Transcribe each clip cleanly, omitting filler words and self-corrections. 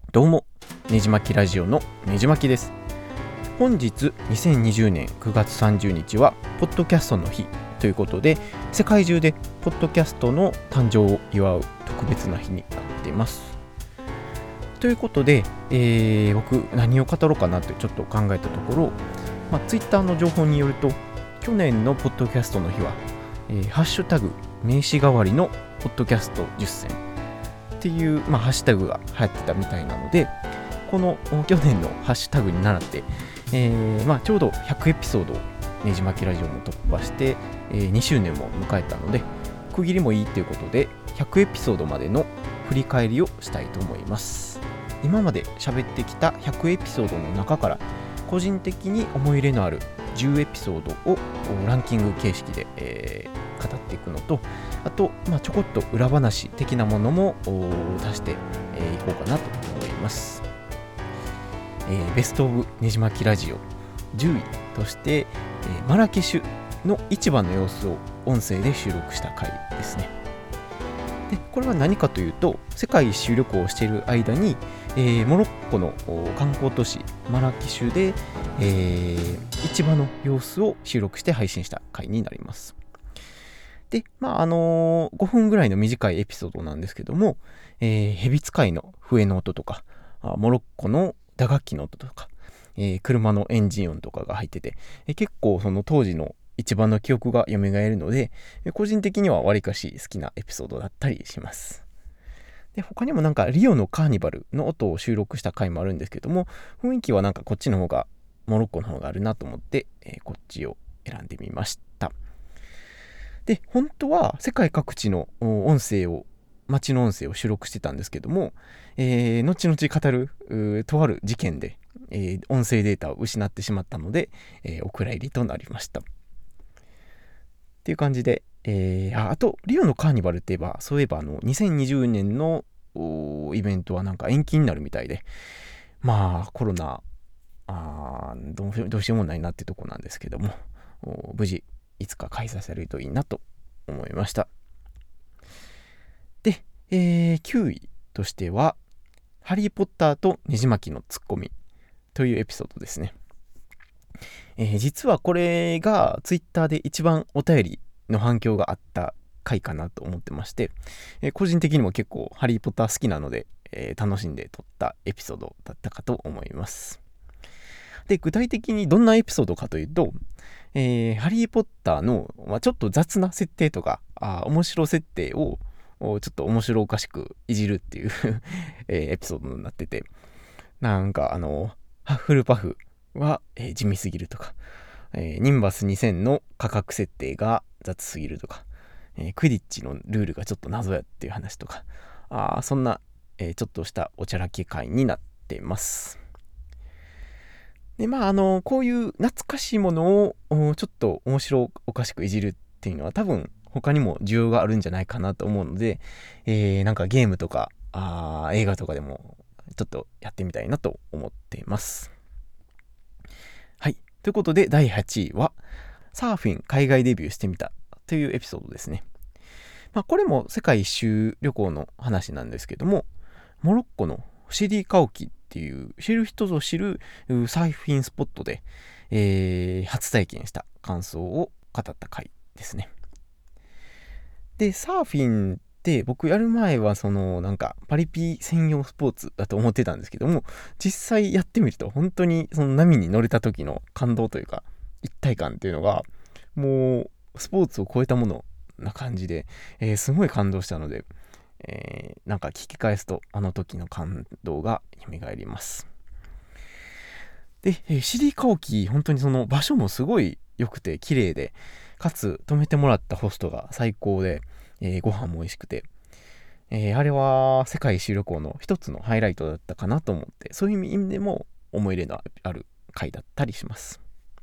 どうも、ねじまきラジオのねじまきです。本日2020年9月30日はポッドキャストの日ということで、世界中でポッドキャストの誕生を祝う特別な日になっています。ということで、僕何を語ろうかなってちょっと考えたところ、ツイッターの情報によると、去年のポッドキャストの日は、ハッシュタグ名詞代わりのポッドキャスト10選っていう、ハッシュタグが流行ってたみたいなので、この去年のハッシュタグに倣って、ちょうど100エピソードをねじまきラジオも突破して、2周年も迎えたので、区切りもいいということで100エピソードまでの振り返りをしたいと思います。今まで喋ってきた100エピソードの中から個人的に思い入れのある10エピソードをランキング形式で、語っていくのと、あと、ちょこっと裏話的なものも足していこうかなと思います。ベストオブねじまきラジオ10位として、マラケシュの市場の様子を音声で収録した回ですね。でこれは何かというと、世界一周旅行をしている間に、モロッコの観光都市マラケシュで、市場の様子を収録して配信した回になります。で、5分ぐらいの短いエピソードなんですけども、蛇使いの笛の音とか、モロッコの打楽器の音とか、車のエンジン音とかが入ってて、結構その当時の一番の記憶が蘇るので、個人的にはわりかし好きなエピソードだったりします。で他にもリオのカーニバルの音を収録した回もあるんですけども、雰囲気はこっちの方がモロッコの方があるなと思って、こっちを選んでみました。で本当は世界各地の街の音声を収録してたんですけども、後々語るとある事件で、音声データを失ってしまったので、お蔵入りとなりましたっていう感じで、あとリオのカーニバルって言えば、そういえば2020年のイベントは延期になるみたいで、コロナどうしようもないなってとこなんですけども、無事いつか開催されるといいなと思いました。で、9位としてはハリーポッターとねじまきのツッコミというエピソードですね。実はこれがツイッターで一番お便りの反響があった回かなと思ってまして、個人的にも結構ハリーポッター好きなので、楽しんで撮ったエピソードだったかと思います。で具体的にどんなエピソードかというと、ハリーポッターの、ちょっと雑な設定とか面白設定をちょっと面白おかしくいじるっていうエピソードになってて、ハッフルパフは、地味すぎるとか、ニンバス2000の価格設定が雑すぎるとか、クディッチのルールがちょっと謎やっていう話とか、そんな、ちょっとしたおちゃらけ会になっています。でこういう懐かしいものをちょっと面白おかしくいじるっていうのは多分他にも需要があるんじゃないかなと思うので、ゲームとか映画とかでもちょっとやってみたいなと思っています。はい、ということで第8位はサーフィン海外デビューしてみたというエピソードですね。これも世界一周旅行の話なんですけども、モロッコのシリカオキっていう知る人ぞ知るサーフィンスポットで、初体験した感想を語った回ですね。でサーフィンって僕やる前はパリピ専用スポーツだと思ってたんですけども、実際やってみると本当にその波に乗れた時の感動というか一体感っていうのがもうスポーツを超えたものな感じで、すごい感動したので、聞き返すとあの時の感動が蘇ります。で、シリカオキ本当にその場所もすごい良くて綺麗で、かつ泊めてもらったホストが最高で、ご飯も美味しくて、あれは世界一周旅行の一つのハイライトだったかなと思って、そういう意味でも思い入れのある回だったりします。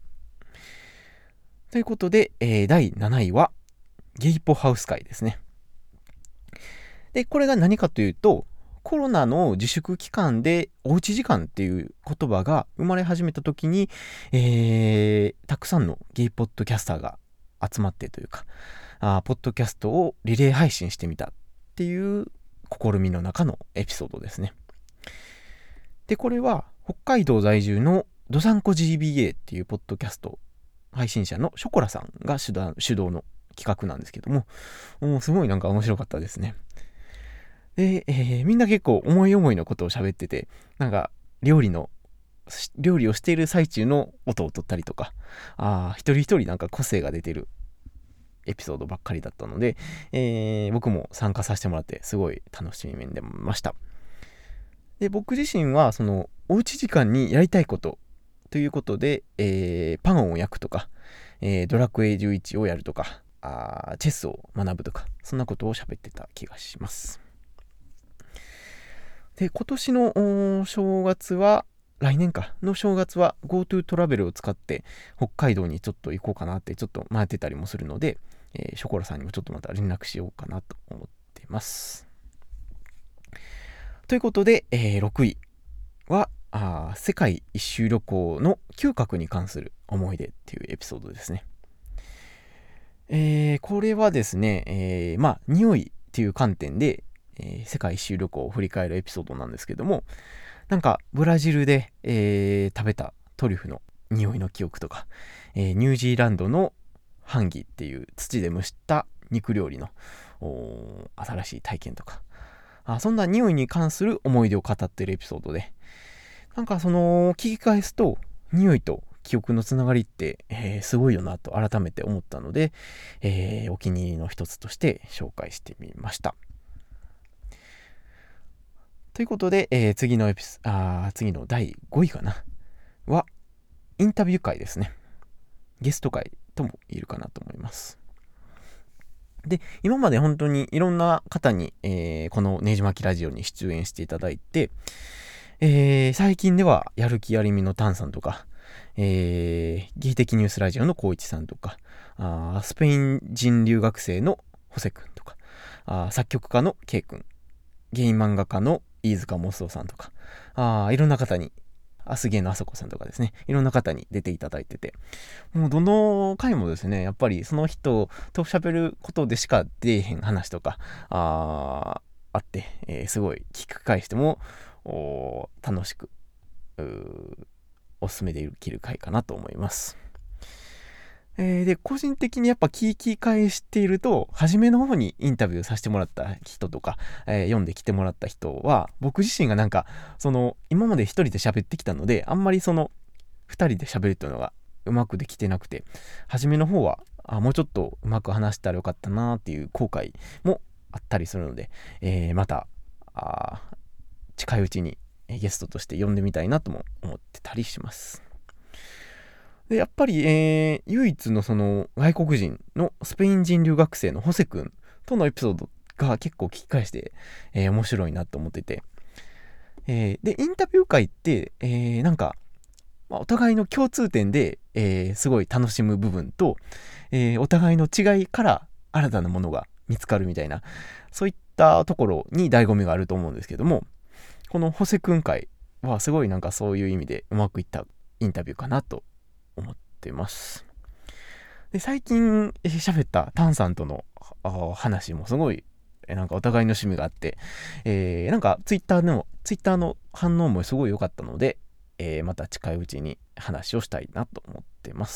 ということで、第7位はゲイポハウス会ですね。でこれが何かというと、コロナの自粛期間でおうち時間っていう言葉が生まれ始めた時に、たくさんのゲイポッドキャスターが集まってというか、ポッドキャストをリレー配信してみたっていう試みの中のエピソードですね。 で、これは北海道在住のどさんこ GBA っていうポッドキャスト配信者のショコラさんが主導の企画なんですけども、すごいなんか面白かったですね。で、みんな結構思い思いのことを喋ってて、なんか料理をしている最中の音を取ったりとか、一人一人なんか個性が出てるエピソードばっかりだったので、僕も参加させてもらってすごい楽しみでました。で、僕自身はそのおうち時間にやりたいことということで、パンを焼くとか、ドラクエ11をやるとか、チェスを学ぶとか、そんなことを喋ってた気がします。で、今年の正月は、来年かの正月は GoTo トラベルを使って北海道にちょっと行こうかなってちょっと迷ってたりもするので、ショコラさんにもちょっとまた連絡しようかなと思っています。ということで、6位は世界一周旅行の嗅覚に関する思い出っていうエピソードですね。これはですね、匂いっていう観点で、世界一周旅行を振り返るエピソードなんですけども、なんかブラジルで、食べたトリュフの匂いの記憶とか、ニュージーランドのハンギっていう土で蒸した肉料理の新しい体験とか、そんな匂いに関する思い出を語っているエピソードで、なんかその聞き返すと匂いと記憶のつながりって、すごいよなと改めて思ったので、お気に入りの一つとして紹介してみました。ということで、次の第5位かなはインタビュー会ですね。ゲスト会とも言えるかなと思います。で、今まで本当にいろんな方に、このねじまきラジオに出演していただいて、最近ではやる気ありみのタンさんとか、ゲイ的ニュースラジオの光一さんとか、スペイン人留学生のホセ君とか、作曲家のケイ君、ゲイ漫画家の飯塚モスオさんとか、いろんな方に、アスゲーのあそこさんとかですね、いろんな方に出ていただいてて、もうどの回もですね、やっぱりその人と喋ることでしか出えへん話とか、あって、すごい聞き返しても楽しくおすすめできる回かなと思います。で、個人的にやっぱ聞き返していると、初めの方にインタビューさせてもらった人とか、読んできてもらった人は、僕自身がなんか、今まで一人で喋ってきたので、あんまり二人で喋るっていうのがうまくできてなくて、初めの方は、もうちょっとうまく話したらよかったなっていう後悔もあったりするので、また、近いうちにゲストとして呼んでみたいなとも思ってたりします。で、やっぱり、唯一の外国人のスペイン人留学生のホセ君とのエピソードが結構聞き返して、面白いなと思ってて、で、インタビュー会って、なんか、お互いの共通点で、すごい楽しむ部分と、お互いの違いから新たなものが見つかるみたいな、そういったところに醍醐味があると思うんですけども、このホセ君会はすごいなんかそういう意味でうまくいったインタビューかなと思ってます。で、最近喋ったタンさんとの話もすごいなんかお互いの趣味があって、なんかツイッターの反応もすごい良かったので、また近いうちに話をしたいなと思ってます。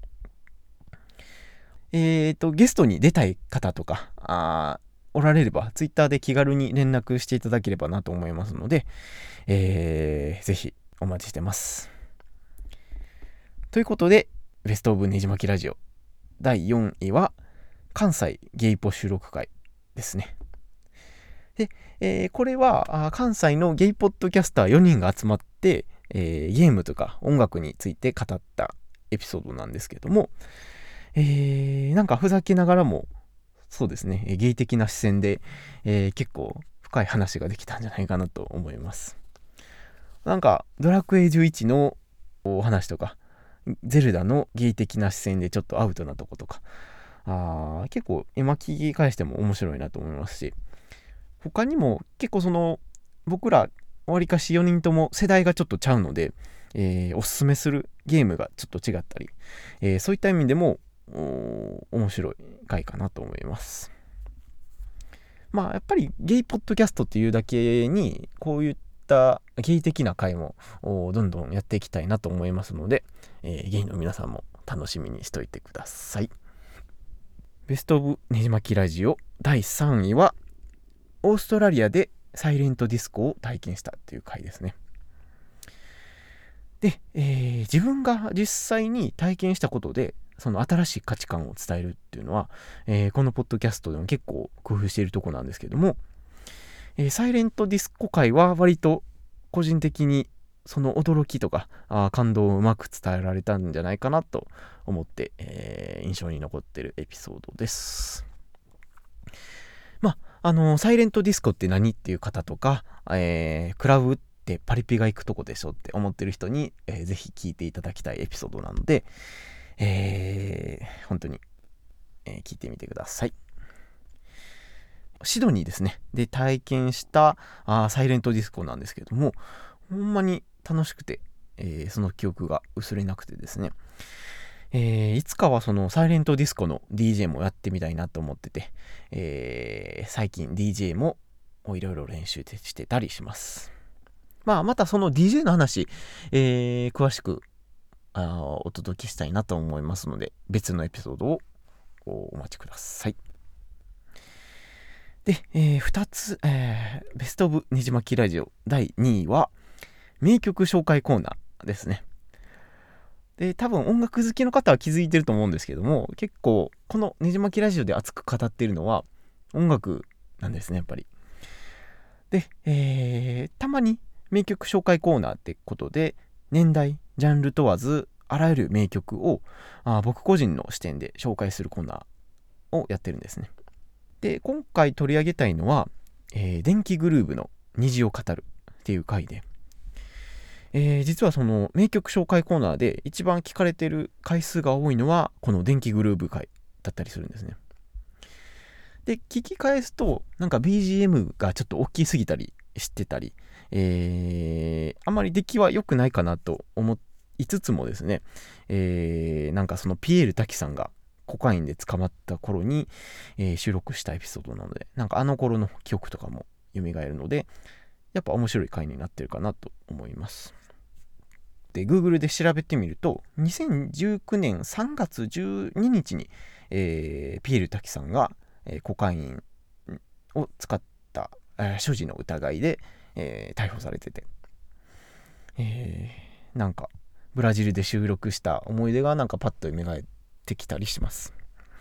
ゲストに出たい方とかおられればツイッターで気軽に連絡していただければなと思いますので、ぜひお待ちしてます。ということで、ベストオブねじまきラジオ第4位は関西ゲイポ収録会ですね。で、これは関西のゲイポッドキャスター4人が集まって、ゲームとか音楽について語ったエピソードなんですけども、なんかふざけながらもそうですね、ゲイ的な視線で、結構深い話ができたんじゃないかなと思います。なんかドラクエ11のお話とか、ゼルダのゲイ的な視線でちょっとアウトなとことか、結構今聞き返しても面白いなと思いますし、他にも結構僕らわりかし4人とも世代がちょっとちゃうので、おすすめするゲームがちょっと違ったり、そういった意味でも面白い回かなと思います。やっぱりゲイポッドキャストっていうだけにこういっったゲイ的な回もどんどんやっていきたいなと思いますので、ゲイの皆さんも楽しみにしといてください。ベストオブねじまきラジオ第3位は、オーストラリアでサイレントディスコを体験したという回ですね。で、自分が実際に体験したことでその新しい価値観を伝えるっていうのは、このポッドキャストでも結構工夫しているところなんですけども、サイレントディスコ界は割と個人的にその驚きとか感動をうまく伝えられたんじゃないかなと思って、印象に残っているエピソードです。サイレントディスコって何っていう方とか、クラブってパリピが行くとこでしょって思ってる人に、ぜひ聞いていただきたいエピソードなので、本当に、聞いてみてください。シドニーですねで体験したサイレントディスコなんですけども、ほんまに楽しくて、その記憶が薄れなくてですね、いつかはそのサイレントディスコの DJ もやってみたいなと思ってて、最近 DJ もいろいろ練習してたりします。またその DJ の話、詳しくお届けしたいなと思いますので、別のエピソードをお待ちください。で、2つ、ベストオブねじまきラジオ第2位は名曲紹介コーナーですね。で、多分音楽好きの方は気づいてると思うんですけども、結構このねじまきラジオで熱く語っているのは音楽なんですね、やっぱり。で、たまに名曲紹介コーナーってことで、年代ジャンル問わずあらゆる名曲を僕個人の視点で紹介するコーナーをやってるんですね。で、今回取り上げたいのは、電気グルーヴの虹を語るっていう回で、実はその名曲紹介コーナーで一番聞かれてる回数が多いのはこの電気グルーヴ回だったりするんですね。で、聞き返すとなんか BGM がちょっと大きすぎたりしてたり、あまり出来は良くないかなと思いつつもですね、なんかそのピエール滝さんがコカインで捕まった頃に、収録したエピソードなので、なんかあの頃の記憶とかも蘇るので、やっぱ面白い回になってるかなと思います。で、Google で調べてみると、2019年3月12日に、ピエール滝さんが、コカインを使った、所持の疑いで、逮捕されてて、なんかブラジルで収録した思い出がなんかパッと蘇ってきたりします。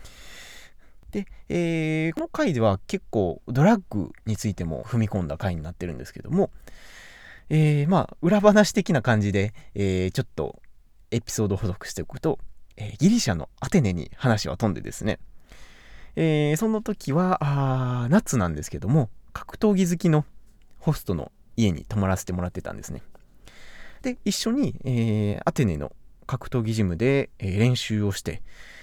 で、この回では結構ドラッグについても踏み込んだ回になってるんですけども、裏話的な感じで、ちょっとエピソードを補足しておくと、ギリシャのアテネに話は飛んでですね、その時は夏なんですけども、格闘技好きのホストの家に泊まらせてもらってたんですね。で、一緒に、アテネの格闘技ジムで、練習をして、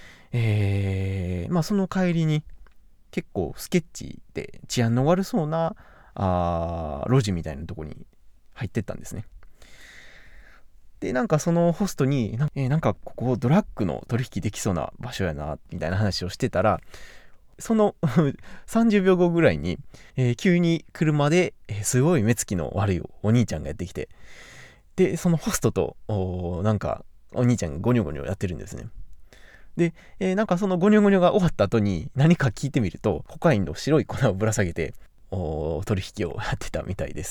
その帰りに結構スケッチで治安の悪そうな路地みたいなとこに入ってったんですね。で、なんかそのホストになんかここドラッグの取引できそうな場所やなみたいな話をしてたら、その30秒後ぐらいに、急に車ですごい目つきの悪いお兄ちゃんがやってきて、でそのホストとなんかお兄ちゃんがゴニョゴニョやってるんですね。で、なんかそのゴニョゴニョが終わった後に何か聞いてみると、コカインの白い粉をぶら下げて取引をやってたみたいです。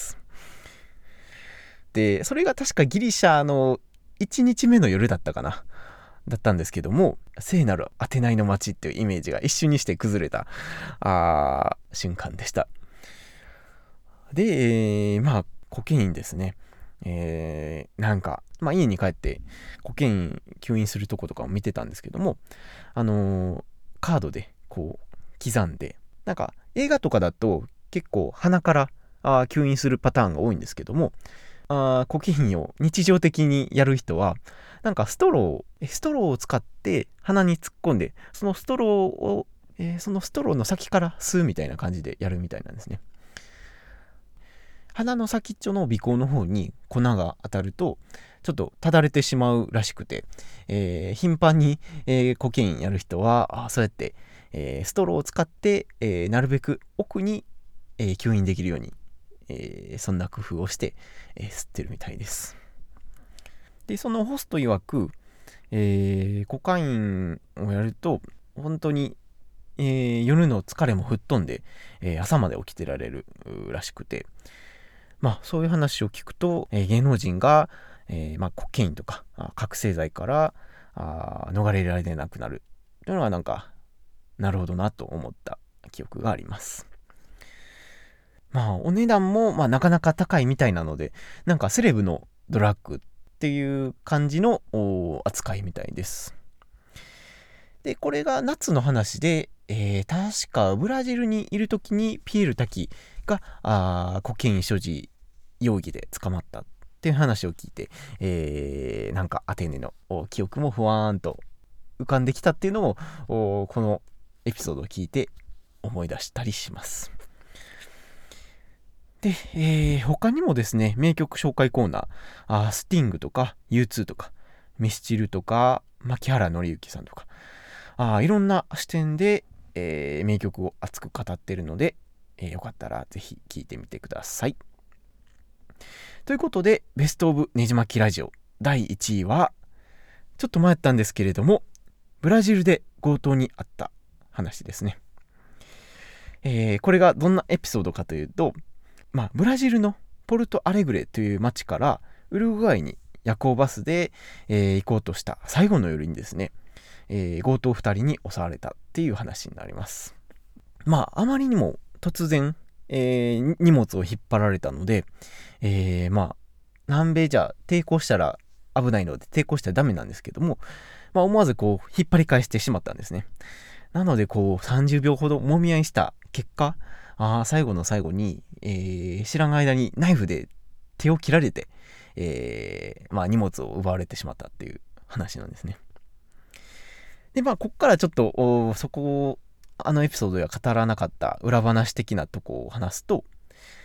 で、それが確かギリシャの1日目の夜だったかなだったんですけども、聖なるアテナイの街っていうイメージが一瞬にして崩れた瞬間でした。で、コケインですね。なんか、家に帰ってコケイン吸引するとことかを見てたんですけども、カードでこう刻んで、なんか映画とかだと結構鼻から吸引するパターンが多いんですけども、コケインを日常的にやる人はなんかストローを使って鼻に突っ込んで、そのストローの先から吸うみたいな感じでやるみたいなんですね。鼻の先っちょの鼻孔の方に粉が当たるとちょっとただれてしまうらしくて、頻繁に、コケインやる人はそうやって、ストローを使って、なるべく奥に、吸引できるように、 そんな工夫をして、吸ってるみたいです。でそのホスト曰く、コカインをやると本当に、夜の疲れも吹っ飛んで、朝まで起きてられるらしくて、そういう話を聞くと、芸能人が、コケインとか覚醒剤から逃れられなくなるというのはなるほどなと思った記憶があります。お値段もなかなか高いみたいなので、セレブのドラッグっていう感じの扱いみたいです。でこれが夏の話で、確かブラジルにいる時にピエール滝がコケイン所持容疑で捕まったっていう話を聞いて、アテネの記憶もふわーんと浮かんできたっていうのもこのエピソードを聞いて思い出したりします。で、他にもですね、名曲紹介コーナー、スティングとか U2 とかミスチルとか牧原紀之さんとかいろんな視点で、名曲を熱く語っているので、よかったらぜひ聴いてみてください。ということで、ベストオブねじまきラジオ第1位はちょっと迷ったんですけれども、ブラジルで強盗にあった話ですね。これがどんなエピソードかというと、ブラジルのポルトアレグレという町からウルグアイに夜行バスで、行こうとした最後の夜にですね、強盗2人に襲われたっていう話になります。あまりにも突然、荷物を引っ張られたので、南米じゃ抵抗したら危ないので抵抗したらダメなんですけども、思わず引っ張り返してしまったんですね。なので30秒ほど揉み合いした結果、最後の最後に、知らん間にナイフで手を切られて、荷物を奪われてしまったっていう話なんですね。でこっからちょっとそこをエピソードでは語らなかった裏話的なとこを話すと、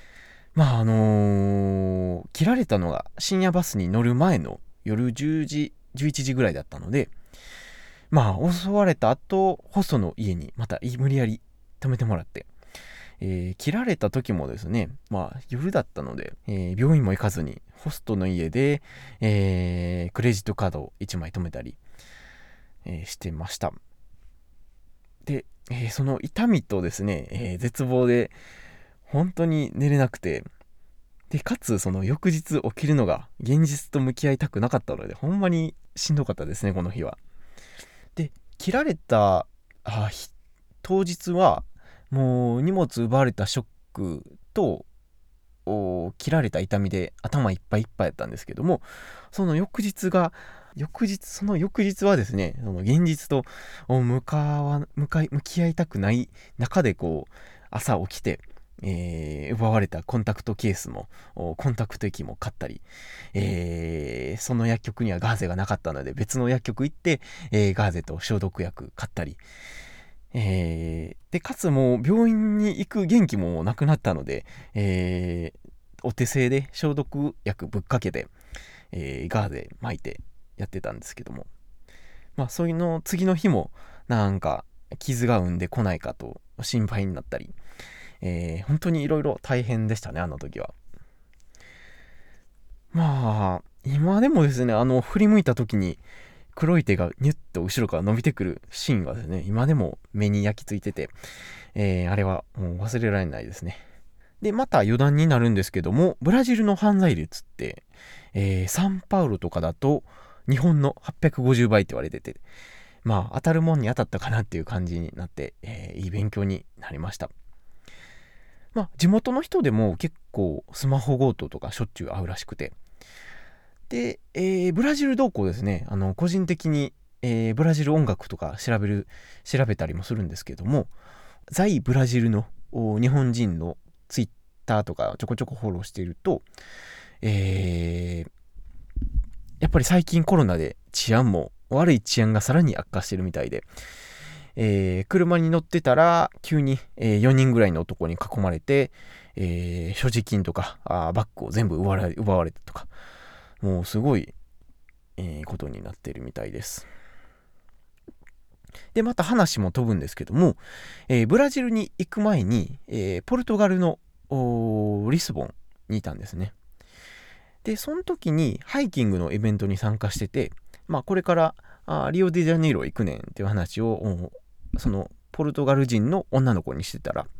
切られたのが深夜バスに乗る前の夜10時11時ぐらいだったので、襲われた後ホストの家にまた無理やり泊めてもらって、切られた時もですね、夜だったので、病院も行かずにホストの家で、クレジットカードを1枚止めたり、してました。で、その痛みとですね、絶望で本当に寝れなくて、でかつその翌日起きるのが現実と向き合いたくなかったので、ほんまにしんどかったですね、この日は。で切られた当日はもう荷物奪われたショックと切られた痛みで頭いっぱいいっぱいやったんですけども、その翌日はですね、その現実と向き合いたくない中で朝起きて、奪われたコンタクトケースもコンタクト液も買ったり、その薬局にはガーゼがなかったので別の薬局行って、ガーゼと消毒薬買ったり、でかつもう病院に行く元気もなくなったので、お手製で消毒薬ぶっかけて、ガーゼ巻いてやってたんですけども、そういうの次の日も傷が生んでこないかと心配になったり、本当にいろいろ大変でしたね、あの時は。今でもですね、振り向いた時に黒い手がニュッと後ろから伸びてくるシーンがですね、今でも目に焼き付いてて、あれはもう忘れられないですね。でまた余談になるんですけども、ブラジルの犯罪率って、サンパウロとかだと日本の850倍って言われてて、当たるもんに当たったかなっていう感じになって、いい勉強になりました。地元の人でも結構スマホ強盗とかしょっちゅう会うらしくて、で、ブラジル動向ですね、個人的に、ブラジル音楽とか調べたりもするんですけども、在ブラジルの日本人のツイッターとかちょこちょこフォローしていると、やっぱり最近コロナで悪い治安がさらに悪化してるみたいで、車に乗ってたら急に、4人ぐらいの男に囲まれて、所持金とかバッグを全部奪われたとか、もうすごい、ことになっているみたいです。でまた話も飛ぶんですけども、ブラジルに行く前に、ポルトガルのリスボンにいたんですね。でその時にハイキングのイベントに参加してて、これからリオデジャネイロ行くねんっていう話をそのポルトガル人の女の子にしてたら、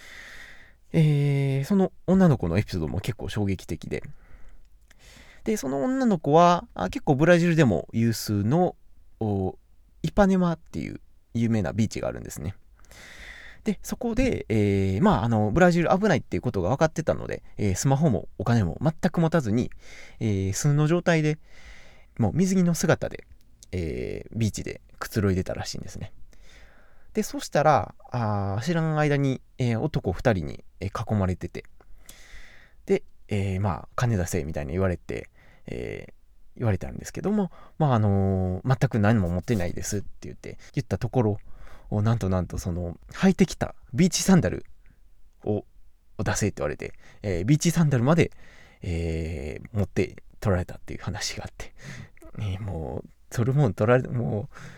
その女の子のエピソードも結構衝撃的で、その女の子は結構ブラジルでも有数のイパネマっていう有名なビーチがあるんですね。でそこで、ブラジル危ないっていうことが分かってたので、スマホもお金も全く持たずに、素の状態でもう水着の姿で、ビーチでくつろいでたらしいんですね。でそしたら知らん間に、男2人に囲まれてて、で、金出せみたいに言われて、言われたんですけども、全く何も持ってないですって言ったところ、なんとその履いてきたビーチサンダルを出せって言われて、ビーチサンダルまで、持って取られたっていう話があって、もう取るもん取られて、も